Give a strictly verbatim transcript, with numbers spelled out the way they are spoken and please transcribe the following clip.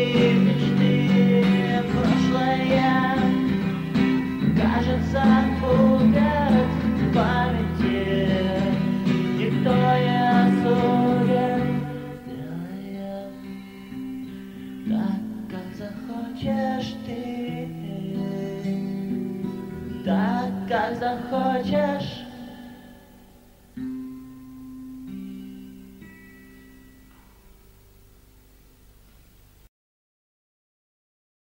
мечты, прошлое, кажется, путает в памяти. Никто не осудит, сделаем так, как захочешь ты, так, как захочешь.